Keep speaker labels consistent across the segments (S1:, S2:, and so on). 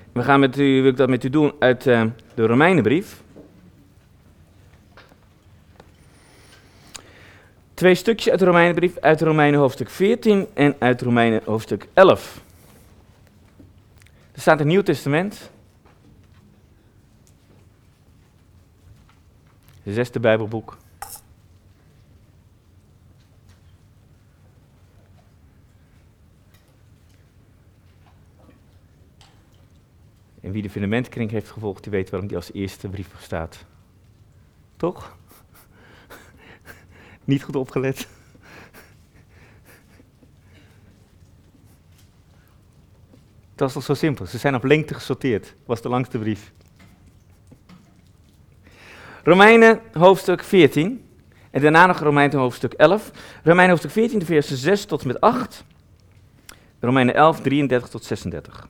S1: Wil ik dat met u doen uit de Romeinenbrief. 2 stukjes uit de Romeinenbrief, uit Romeinen hoofdstuk 14 en uit Romeinen hoofdstuk 11. Er staat het Nieuw Testament. Het 6e Bijbelboek. En wie de fundamentkring heeft gevolgd, die weet waarom die als eerste brief staat. Toch? Niet goed opgelet. Het was toch zo simpel. Ze zijn op lengte gesorteerd. Was de langste brief. Romeinen hoofdstuk 14. En daarna nog Romeinen hoofdstuk 11. Romeinen hoofdstuk 14, de versen 6 tot en met 8. Romeinen 11, 33 tot 36.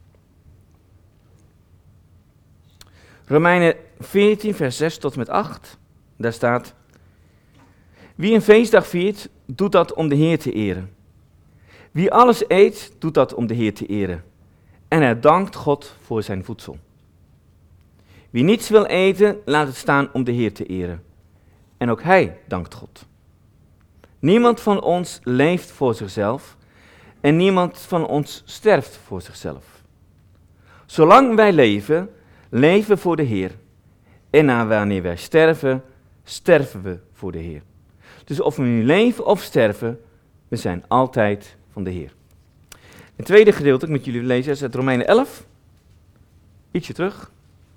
S1: Romeinen 14, vers 6 tot en met 8. Daar staat: Wie een feestdag viert, doet dat om de Heer te eren. Wie alles eet, doet dat om de Heer te eren. En hij dankt God voor zijn voedsel. Wie niets wil eten, laat het staan om de Heer te eren. En ook hij dankt God. Niemand van ons leeft voor zichzelf en niemand van ons sterft voor zichzelf. Zolang wij leven, leven we voor de Heer. En wanneer wij sterven, sterven we voor de Heer. Dus of we nu leven of sterven, we zijn altijd van de Heer. Het tweede gedeelte, ik met jullie lezen, is uit Romeinen 11. Ietsje terug.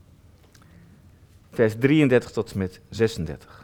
S1: Vers 33 tot en met 36.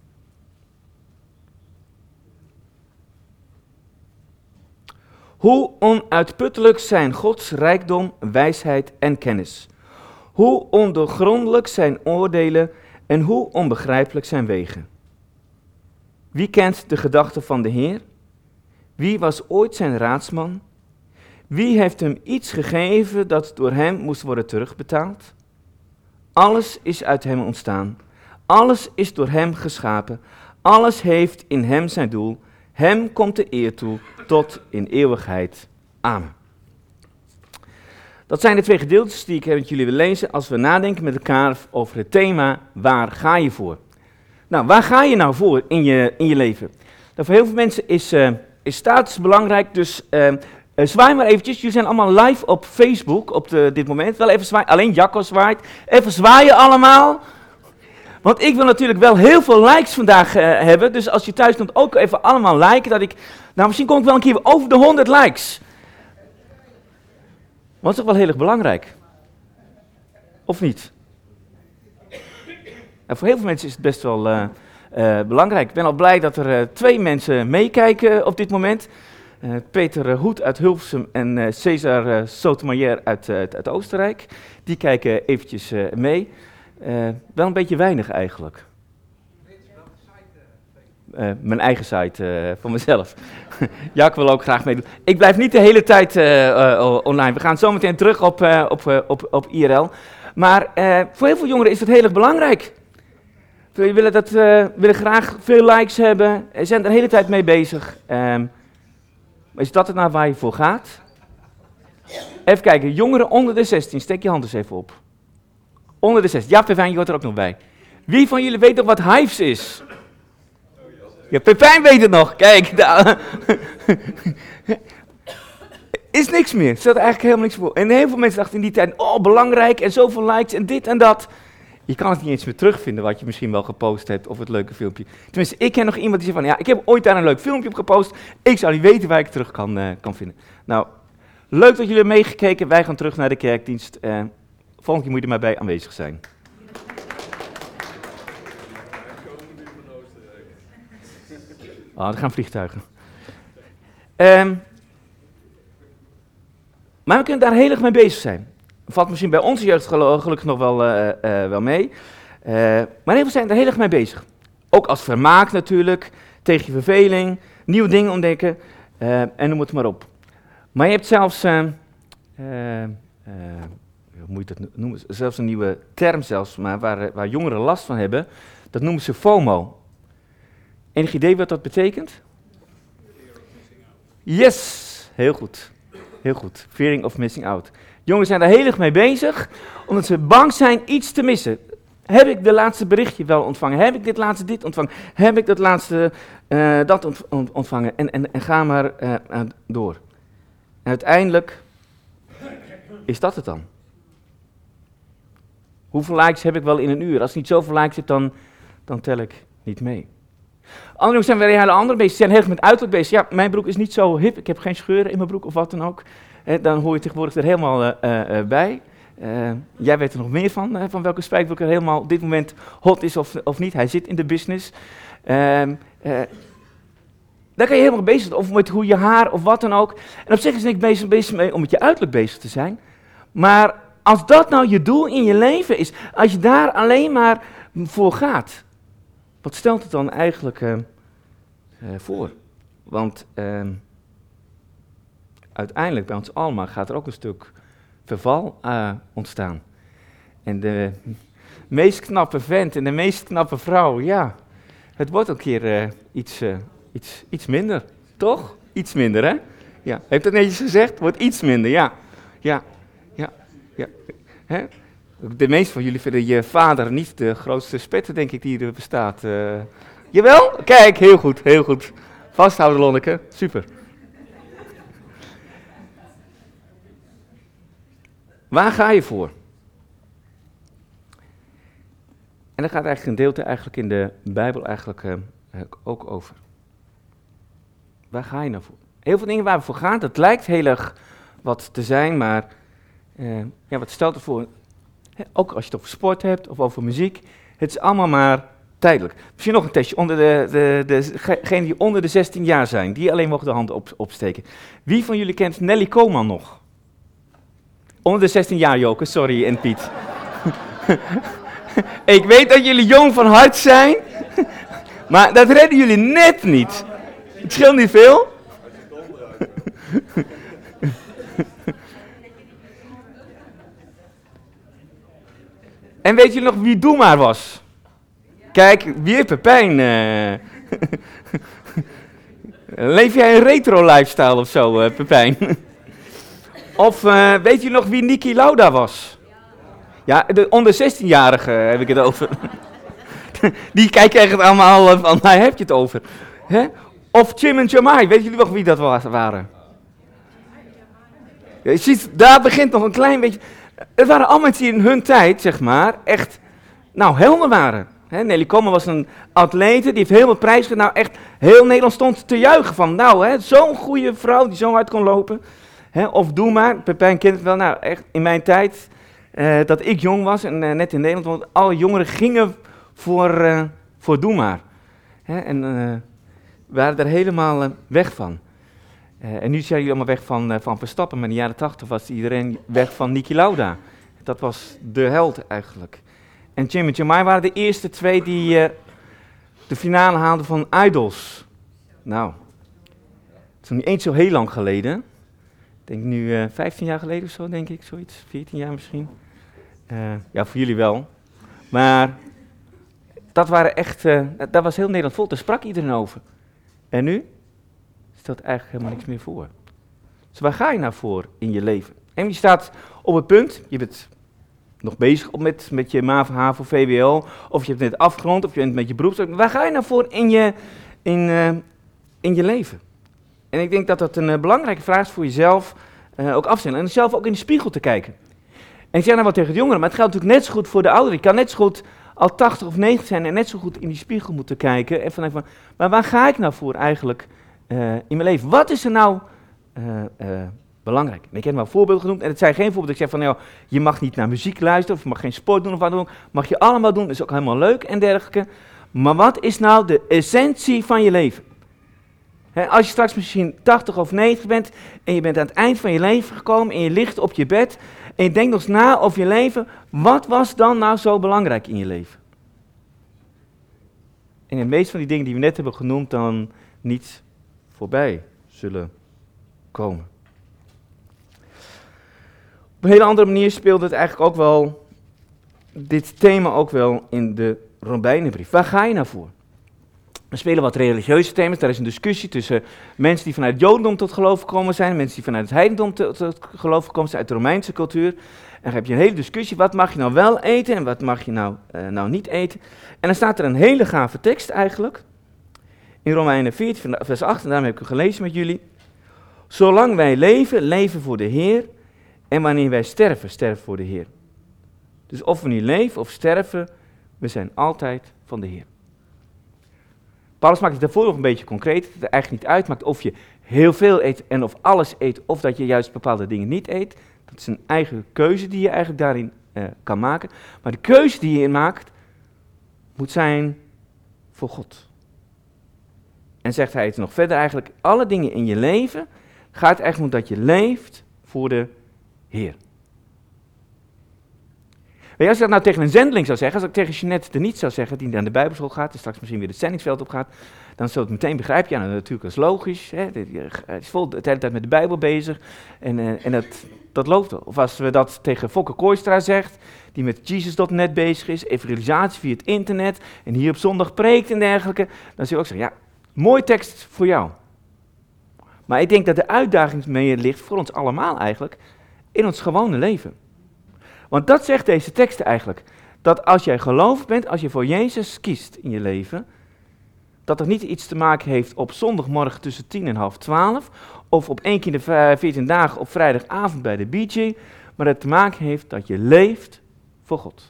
S1: Hoe onuitputtelijk zijn Gods rijkdom, wijsheid en kennis. Hoe ondoorgrondelijk zijn oordelen en hoe onbegrijpelijk zijn wegen. Wie kent de gedachten van de Heer? Wie was ooit zijn raadsman? Wie heeft hem iets gegeven dat door hem moest worden terugbetaald? Alles is uit hem ontstaan. Alles is door hem geschapen. Alles heeft in hem zijn doel. Hem komt de eer toe tot in eeuwigheid. Amen. Dat zijn de 2 gedeeltes die ik met jullie wil lezen als we nadenken met elkaar over het thema: waar ga je voor? Nou, waar ga je nou voor in je leven? Nou, voor heel veel mensen is status belangrijk, dus zwaai maar eventjes. Jullie zijn allemaal live op Facebook op dit moment. Wel even zwaaien, alleen Jacco zwaait. Even zwaaien allemaal. Want ik wil natuurlijk wel heel veel likes vandaag hebben, dus als je thuis komt ook even allemaal liken. Misschien kom ik wel een keer over de 100 likes. Want dat is toch wel heel erg belangrijk? Of niet? Nou, voor heel veel mensen is het best wel belangrijk. Ik ben al blij dat er 2 mensen meekijken op dit moment. Peter Hoed uit Hilversum en Cesar Sotomayor uit Oostenrijk. Die kijken eventjes mee. Wel een beetje weinig eigenlijk. Mijn eigen site voor mezelf. Ja, ik wil ook graag meedoen. Ik blijf niet de hele tijd online. We gaan zo meteen terug op IRL. Maar voor heel veel jongeren is dat heel erg belangrijk. We willen graag veel likes hebben. Ze zijn er de hele tijd mee bezig. Is dat het nou waar je voor gaat? Even kijken, jongeren onder de 16, steek je hand eens even op. Onder de 16, ja, Pepijn, je hoort er ook nog bij. Wie van jullie weet nog wat Hives is? Ja, Pepijn weet het nog, kijk. Is niks meer, staat er eigenlijk helemaal niks voor. En heel veel mensen dachten in die tijd, oh belangrijk en zoveel likes en dit en dat. Je kan het niet eens meer terugvinden wat je misschien wel gepost hebt of het leuke filmpje. Tenminste, ik ken nog iemand die zegt van, ja, ik heb ooit daar een leuk filmpje op gepost. Ik zou niet weten waar ik het terug kan vinden. Nou, leuk dat jullie hebben meegekeken. Wij gaan terug naar de kerkdienst. Volgende keer moet je er maar bij aanwezig zijn. Oh, er gaan vliegtuigen. Maar we kunnen daar heel erg mee bezig zijn. Valt misschien bij onze jeugd gelukkig nog wel mee. Maar heel veel zijn er heel erg mee bezig. Ook als vermaak natuurlijk, tegen je verveling, nieuwe dingen ontdekken en noem het maar op. Maar je hebt zelfs, hoe moet je dat noemen? Zelfs een nieuwe term maar waar jongeren last van hebben. Dat noemen ze FOMO. Enig idee wat dat betekent? Yes, heel goed. Heel goed. Fearing of missing out. Jongens zijn daar heel erg mee bezig, omdat ze bang zijn iets te missen. Heb ik de laatste berichtje wel ontvangen? Heb ik dit laatste dit ontvangen? Heb ik dat laatste dat ontvangen? En ga maar door. En uiteindelijk is dat het dan. Hoeveel likes heb ik wel in een uur? Als ik niet zoveel likes heb, dan tel ik niet mee. Anderen zijn weer hele andere bezig. Ze zijn heel erg met uiterlijk bezig. Ja, mijn broek is niet zo hip. Ik heb geen scheuren in mijn broek of wat dan ook. Dan hoor je tegenwoordig er helemaal bij. Jij weet er nog meer van welke spijkerbroek er helemaal op dit moment hot is of niet. Hij zit in de business. Daar kan je helemaal bezig zijn. Of met hoe je haar of wat dan ook. En op zich is het niet bezig mee om met je uiterlijk bezig te zijn. Maar als dat nou je doel in je leven is, als je daar alleen maar voor gaat, wat stelt het dan eigenlijk voor? Want uiteindelijk bij ons allemaal gaat er ook een stuk verval ontstaan. En de meest knappe vent en de meest knappe vrouw, ja, het wordt een keer iets minder, toch? Iets minder, hè? Ja, heeft dat netjes gezegd? Het wordt iets minder, ja. Hè? De meeste van jullie vinden je vader niet de grootste spetter, denk ik, die er bestaat. Jawel? Kijk, heel goed, heel goed. Vasthouden, Lonneke, super. Waar ga je voor? En daar gaat eigenlijk een gedeelte eigenlijk in de Bijbel eigenlijk ook over. Waar ga je nou voor? Heel veel dingen waar we voor gaan, dat lijkt heel erg wat te zijn, maar wat stelt het voor? Ook als je het over sport hebt of over muziek, het is allemaal maar tijdelijk. Misschien nog een testje onder degenen die onder de 16 jaar zijn, die alleen mogen de handen opsteken. Wie van jullie kent Nelly Koolman nog? Onder de 16 jaar, Joke, sorry, en Piet. Ik weet dat jullie jong van hart zijn, maar dat redden jullie net niet. Het scheelt niet veel. En weet je nog wie Doe Maar was? Kijk, weer Pepijn. Leef jij een retro-lifestyle of zo, Pepijn? Of weet je nog wie Niki Lauda was? Ja, de onder 16-jarige heb ik het over. Die kijken echt allemaal van, waar heb je het over? Hè? Of Jim en Jamai, weet jullie nog wie dat waren? Ja, je ziet, daar begint nog een klein beetje. Het waren allemaal mensen die in hun tijd, zeg maar, echt, helden waren. Nelly Koolman was een atlete, die heeft heel veel prijs gedaan. Echt, heel Nederland stond te juichen van, zo'n goede vrouw die zo hard kon lopen. Of Doe Maar, Pepijn kent het wel, echt in mijn tijd, dat ik jong was en net in Nederland, want alle jongeren gingen voor Doe Maar. En waren er helemaal weg van. En nu zijn jullie allemaal weg van Verstappen, maar in de jaren 80 was iedereen weg van Niki Lauda. Dat was de held eigenlijk. En Jim en Jamai waren de eerste twee die de finale haalden van Idols. Nou, het is nog niet eens zo heel lang geleden. Ik denk nu 15 jaar geleden of zo, denk ik, zoiets. 14 jaar misschien. Ja, voor jullie wel. Maar dat waren echt, daar was heel Nederland vol, daar sprak iedereen over. En nu stelt eigenlijk helemaal niks meer voor. Dus waar ga je nou voor in je leven? En je staat op het punt, je bent nog bezig met je MAVO, HAVO, VWO, of je hebt net afgerond, of je bent met je beroeps. Waar ga je nou voor in je leven? En ik denk dat dat een belangrijke vraag is voor jezelf ook afstellen. En zelf ook in de spiegel te kijken. En ik zeg nou wat tegen de jongeren, maar het geldt natuurlijk net zo goed voor de ouderen. Je kan net zo goed al 80 of 90 zijn en net zo goed in die spiegel moeten kijken. En van, maar waar ga ik nou voor eigenlijk in mijn leven? Wat is er nou belangrijk? En ik heb wel voorbeelden genoemd en het zijn geen voorbeelden. Ik zeg van, je mag niet naar muziek luisteren of je mag geen sport doen of wat dan ook. Mag je allemaal doen, dat is ook helemaal leuk en dergelijke. Maar wat is nou de essentie van je leven? Als je straks misschien 80 of 90 bent en je bent aan het eind van je leven gekomen en je ligt op je bed en je denkt nog eens na over je leven, wat was dan nou zo belangrijk in je leven? En de meeste van die dingen die we net hebben genoemd dan niet voorbij zullen komen. Op een hele andere manier speelde het eigenlijk ook wel, dit thema ook wel in de Romeinenbrief. Waar ga je nou voor? Er spelen wat religieuze thema's. Daar is een discussie tussen mensen die vanuit het Jodendom tot geloof gekomen zijn, mensen die vanuit het heidendom tot geloof gekomen zijn, uit de Romeinse cultuur. En dan heb je een hele discussie, wat mag je nou wel eten en wat mag je nou niet eten. En dan staat er een hele gave tekst eigenlijk, in Romeinen 14 vers 8, en daarom heb ik hem gelezen met jullie. Zolang wij leven, leven voor de Heer, en wanneer wij sterven, sterven voor de Heer. Dus of we nu leven of sterven, we zijn altijd van de Heer. Paulus maakt het daarvoor nog een beetje concreet, dat het eigenlijk niet uitmaakt of je heel veel eet en of alles eet, of dat je juist bepaalde dingen niet eet. Dat is een eigen keuze die je eigenlijk daarin kan maken. Maar de keuze die je maakt, moet zijn voor God. En zegt hij het nog verder eigenlijk, alle dingen in je leven gaat eigenlijk om dat je leeft voor de Heer. Weet je, als ik dat nou tegen een zendeling zou zeggen, als ik tegen Jeanette de Niet zou zeggen, die naar de Bijbelschool gaat en straks misschien weer het zendingsveld op gaat, dan zou het meteen begrijpen, ja, nou, natuurlijk, dat is logisch, hè, hij is vol de hele tijd met de Bijbel bezig en dat loopt wel. Of als we dat tegen Fokke Kooistra zegt, die met Jesus.net bezig is, evangelisatie via het internet en hier op zondag preekt en dergelijke, dan zou je ook zeggen, ja, mooi tekst voor jou. Maar ik denk dat de uitdaging meer ligt voor ons allemaal eigenlijk, in ons gewone leven. Want dat zegt deze tekst eigenlijk, dat als jij gelovig bent, als je voor Jezus kiest in je leven, dat het niet iets te maken heeft op zondagmorgen tussen 10 en half 12, of op 1 keer in de 14 dagen op vrijdagavond bij de BJ, maar dat het te maken heeft dat je leeft voor God.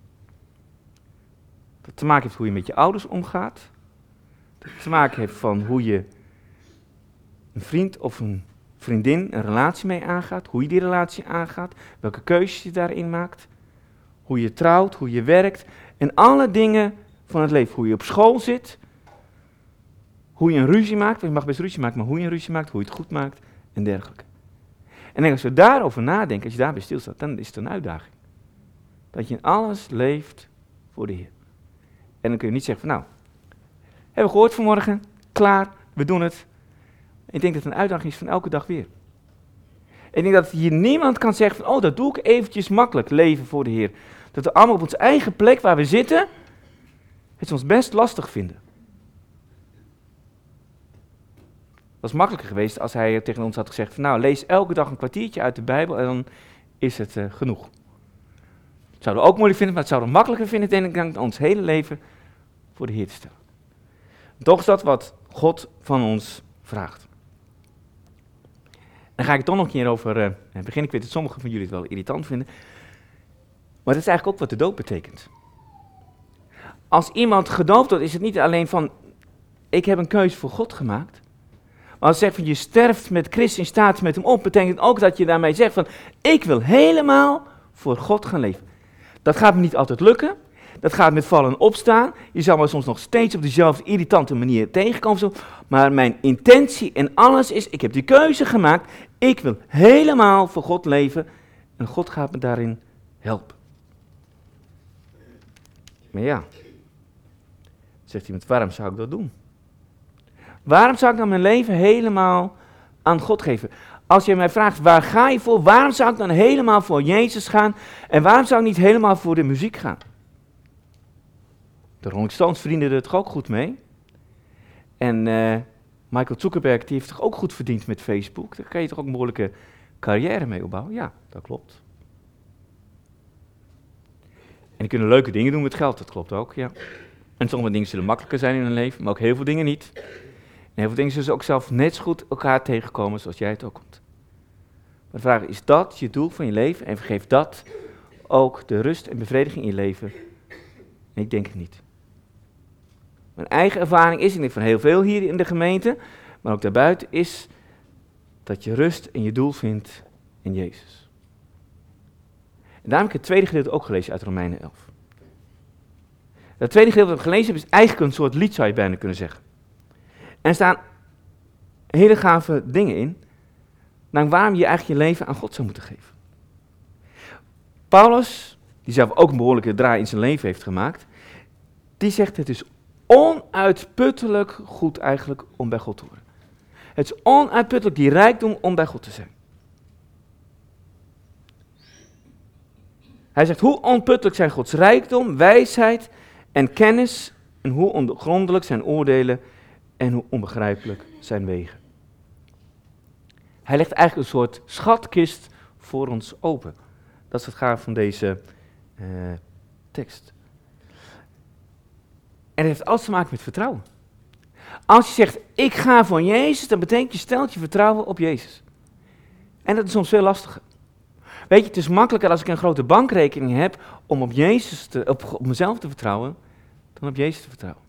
S1: Dat het te maken heeft hoe je met je ouders omgaat, dat het te maken heeft van hoe je een vriend of een vriendin een relatie mee aangaat, hoe je die relatie aangaat, welke keuzes je daarin maakt, hoe je trouwt, hoe je werkt en alle dingen van het leven. Hoe je op school zit, hoe je een ruzie maakt, je mag best ruzie maken, maar hoe je een ruzie maakt, hoe je het goed maakt en dergelijke. En als we daarover nadenken, als je daarbij stilstaat, dan is het een uitdaging. Dat je in alles leeft voor de Heer. En dan kun je niet zeggen van nou, hebben we gehoord vanmorgen, klaar, we doen het. Ik denk dat het een uitdaging is van elke dag weer. Ik denk dat hier niemand kan zeggen van, oh, dat doe ik eventjes makkelijk, leven voor de Heer. Dat we allemaal op onze eigen plek waar we zitten, het ons best lastig vinden. Het was makkelijker geweest als hij tegen ons had gezegd van, nou, lees elke dag een kwartiertje uit de Bijbel en dan is het genoeg. Dat zouden we ook moeilijk vinden, maar het zouden we makkelijker vinden, denk ik, dan ons hele leven voor de Heer te stellen. Toch is dat wat God van ons vraagt. Dan ga ik het toch nog een keer over begin. Ik weet dat sommigen van jullie het wel irritant vinden. Maar dat is eigenlijk ook wat de doop betekent. Als iemand gedoopt wordt, is het niet alleen van, ik heb een keuze voor God gemaakt. Maar als je zegt van, je sterft met Christus en staat met hem op, betekent ook dat je daarmee zegt van, ik wil helemaal voor God gaan leven. Dat gaat me niet altijd lukken. Dat gaat met vallen en opstaan. Je zal me soms nog steeds op dezelfde irritante manier tegenkomen. Zo. Maar mijn intentie en alles is, ik heb die keuze gemaakt. Ik wil helemaal voor God leven. En God gaat me daarin helpen. Maar ja, zegt iemand, waarom zou ik dat doen? Waarom zou ik dan mijn leven helemaal aan God geven? Als je mij vraagt, waar ga je voor? Waarom zou ik dan helemaal voor Jezus gaan? En waarom zou ik niet helemaal voor de muziek gaan? De Rolling Stones verdienden er toch ook goed mee. En Michael Zuckerberg die heeft toch ook goed verdiend met Facebook. Daar kan je toch ook een behoorlijke carrière mee opbouwen? Ja, dat klopt. En die kunnen leuke dingen doen met geld, dat klopt ook, ja. En sommige dingen zullen makkelijker zijn in hun leven, maar ook heel veel dingen niet. En heel veel dingen zullen ze ook zelf net zo goed elkaar tegenkomen zoals jij het ook komt. Maar de vraag is dat je doel van je leven en geeft dat ook de rust en bevrediging in je leven? En ik denk het niet. Mijn eigen ervaring is, en ik denk van heel veel hier in de gemeente, maar ook daarbuiten, is dat je rust en je doel vindt in Jezus. En daarom heb ik het tweede gedeelte ook gelezen uit Romeinen 11. Dat tweede gedeelte dat ik gelezen heb is eigenlijk een soort lied, zou je bijna kunnen zeggen. En er staan hele gave dingen in, namelijk waarom je eigenlijk je leven aan God zou moeten geven. Paulus, die zelf ook een behoorlijke draai in zijn leven heeft gemaakt, die zegt het is onuitputtelijk goed eigenlijk om bij God te horen. Het is onuitputtelijk die rijkdom om bij God te zijn. Hij zegt hoe onputtelijk zijn Gods rijkdom, wijsheid en kennis en hoe ondoorgrondelijk zijn oordelen en hoe onbegrijpelijk zijn wegen. Hij legt eigenlijk een soort schatkist voor ons open. Dat is het gaaf van deze tekst. En het heeft alles te maken met vertrouwen. Als je zegt, ik ga voor Jezus, dan betekent je stelt je vertrouwen op Jezus. En dat is soms veel lastiger. Weet je, het is makkelijker als ik een grote bankrekening heb om op mezelf te vertrouwen, dan op Jezus te vertrouwen.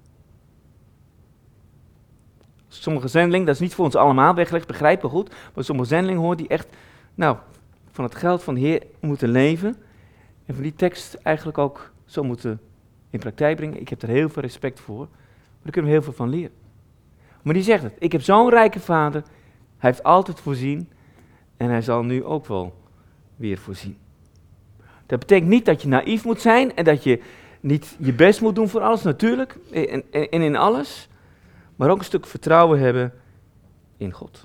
S1: Sommige zendelingen, dat is niet voor ons allemaal weggelegd, begrijpen goed, maar sommige zendelingen horen die echt, van het geld van de Heer moeten leven en van die tekst eigenlijk ook zo moeten in praktijk brengen. Ik heb er heel veel respect voor, maar daar kunnen we heel veel van leren. Maar die zegt het, ik heb zo'n rijke vader, hij heeft altijd voorzien en hij zal nu ook wel weer voorzien. Dat betekent niet dat je naïef moet zijn en dat je niet je best moet doen voor alles, natuurlijk, en in alles, maar ook een stuk vertrouwen hebben in God.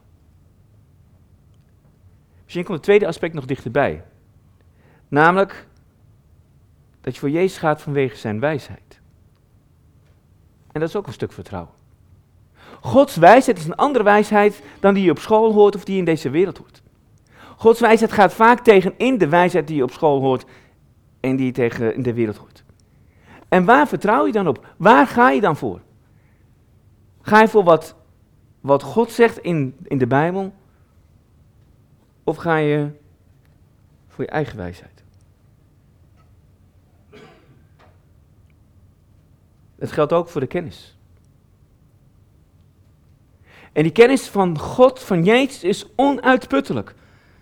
S1: Misschien komt het tweede aspect nog dichterbij, namelijk dat je voor Jezus gaat vanwege zijn wijsheid. En dat is ook een stuk vertrouwen. Gods wijsheid is een andere wijsheid dan die je op school hoort of die je in deze wereld hoort. Gods wijsheid gaat vaak tegen in de wijsheid die je op school hoort en die je tegen in de wereld hoort. En waar vertrouw je dan op? Waar ga je dan voor? Ga je voor wat God zegt in de Bijbel? Of ga je voor je eigen wijsheid? Het geldt ook voor de kennis. En die kennis van God, van Jezus, is onuitputtelijk.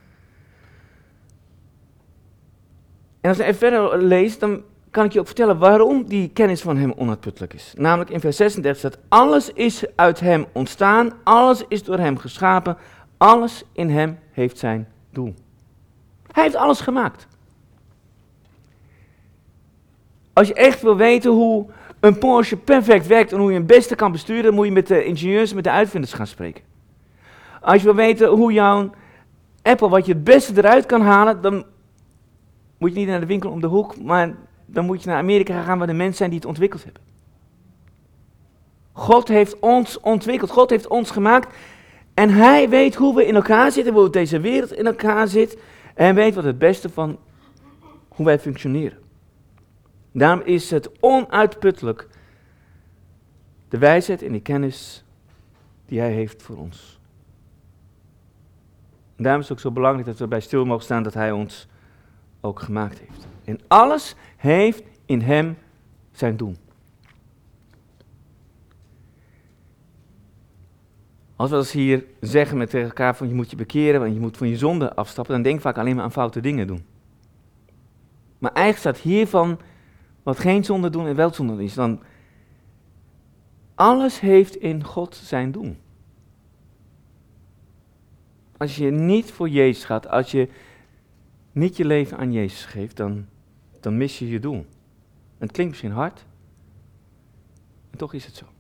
S1: En als je even verder leest, dan kan ik je ook vertellen waarom die kennis van hem onuitputtelijk is. Namelijk in vers 36 staat, alles is uit hem ontstaan, alles is door hem geschapen, alles in hem heeft zijn doel. Hij heeft alles gemaakt. Als je echt wil weten hoe een Porsche perfect werkt en hoe je het beste kan besturen, dan moet je met de ingenieurs, met de uitvinders gaan spreken. Als je wil weten hoe jouw Apple, wat je het beste eruit kan halen, dan moet je niet naar de winkel om de hoek, maar dan moet je naar Amerika gaan waar de mensen zijn die het ontwikkeld hebben. God heeft ons ontwikkeld, God heeft ons gemaakt en hij weet hoe we in elkaar zitten, hoe deze wereld in elkaar zit en hij weet wat het beste van hoe wij functioneren. Daarom is het onuitputtelijk de wijsheid en de kennis die hij heeft voor ons. En daarom is het ook zo belangrijk dat we bij stil mogen staan dat hij ons ook gemaakt heeft. En alles heeft in hem zijn doel. Als we als hier zeggen met tegen elkaar van je moet je bekeren, want je moet van je zonde afstappen, dan denk ik vaak alleen maar aan foute dingen doen. Maar eigenlijk staat hiervan wat geen zonde doen en wel zonde is. Dan alles heeft in God zijn doel. Als je niet voor Jezus gaat, als je niet je leven aan Jezus geeft, dan mis je je doel. En het klinkt misschien hard, en toch is het zo.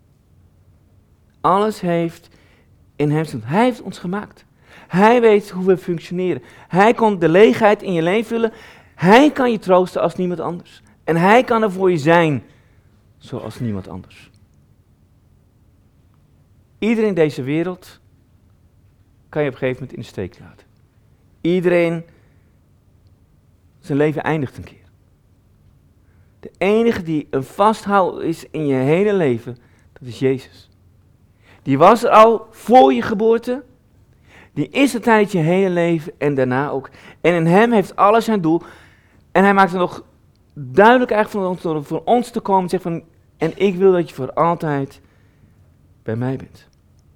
S1: Alles heeft in hem zijn doel. Hij heeft ons gemaakt. Hij weet hoe we functioneren. Hij kon de leegheid in je leven vullen. Hij kan je troosten als niemand anders. En hij kan er voor je zijn, zoals niemand anders. Iedereen in deze wereld kan je op een gegeven moment in de steek laten. Iedereen, zijn leven eindigt een keer. De enige die een vasthoud is in je hele leven, dat is Jezus. Die was er al voor je geboorte, die is er tijdens je hele leven en daarna ook. En in hem heeft alles zijn doel. En hij maakt er nog duidelijk eigenlijk voor ons te komen en zegt van, en ik wil dat je voor altijd bij mij bent.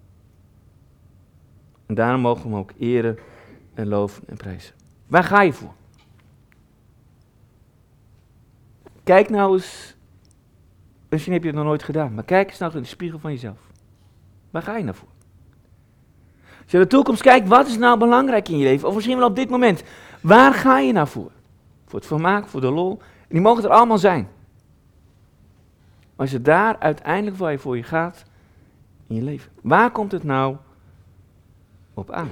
S1: En daarom mogen we hem ook eren en loven en prijzen. Waar ga je voor? Kijk nou eens, misschien heb je het nog nooit gedaan, maar kijk eens nou in de spiegel van jezelf. Waar ga je nou voor? Als je naar de toekomst kijkt, wat is nou belangrijk in je leven? Of misschien wel op dit moment, waar ga je nou voor? Voor het vermaak, voor de lol. En die mogen er allemaal zijn. Maar als je daar uiteindelijk waar je voor je gaat in je leven, waar komt het nou op aan?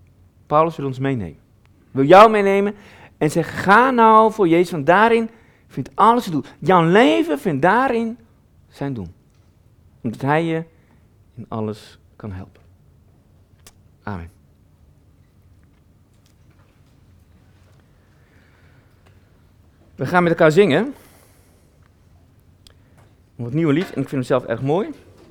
S1: Paulus wil ons meenemen. Wil jou meenemen en zegt, ga nou voor Jezus, want daarin vindt alles zijn doel. Jouw leven vindt daarin zijn doel. Omdat hij je in alles kan helpen. Amen. We gaan met elkaar zingen. Een nieuwe lied en ik vind hem zelf erg mooi.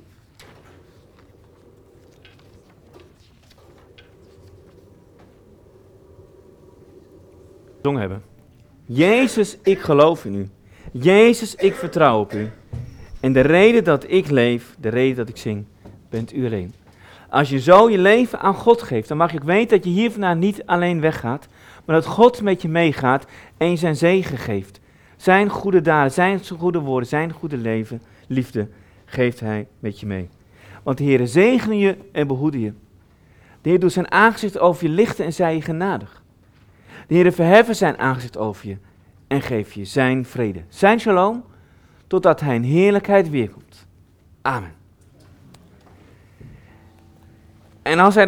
S1: Gezongen hebben. Jezus, ik geloof in u. Jezus, ik vertrouw op u. En de reden dat ik leef, de reden dat ik zing, bent u alleen. Als je zo je leven aan God geeft, dan mag je ook weten dat je hier vandaan niet alleen weggaat, maar dat God met je meegaat en je zijn zegen geeft. Zijn goede daden, zijn goede woorden, zijn goede leven, liefde, geeft hij met je mee. Want de Heer zegene je en behoede je. De Heer doet zijn aangezicht over je lichten en zij je genadig. De Heer verheffen zijn aangezicht over je en geeft je zijn vrede, zijn shalom, totdat hij in heerlijkheid weerkomt. Amen. En als hij